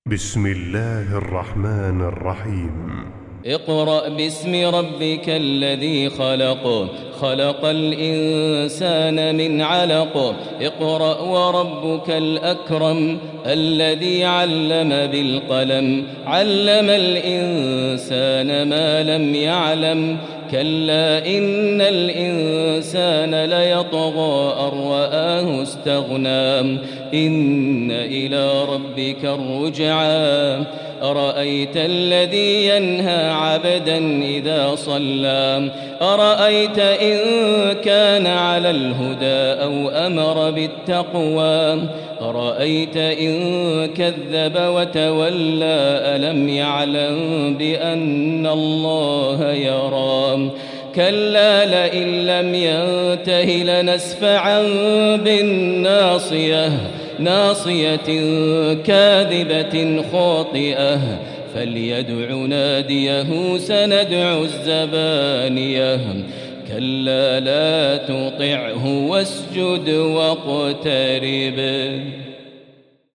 بسم الله الرحمن الرحيم. اقرأ باسم ربك الذي خلق، خلق الإنسان من علق. اقرأ وربك الأكرم الذي علم بالقلم، علم الإنسان ما لم يعلم. كلا إن الإنسان ليطغى أن رآه استغنى، إن إلى ربك الرجعى. أرأيت الذي ينهى عبدا إذا صلى، أرأيت إن كان على الهدى أو أمر بالتقوى، أرأيت إن كذب وتولى ألم يعلم بأن الله يرى. كلا لئن لم ينته لنسفعا بالناصية، ناصية كاذبة خاطئة، فليدع ناديه سندع الزبانية. كلا لا تطعه واسجد واقترب.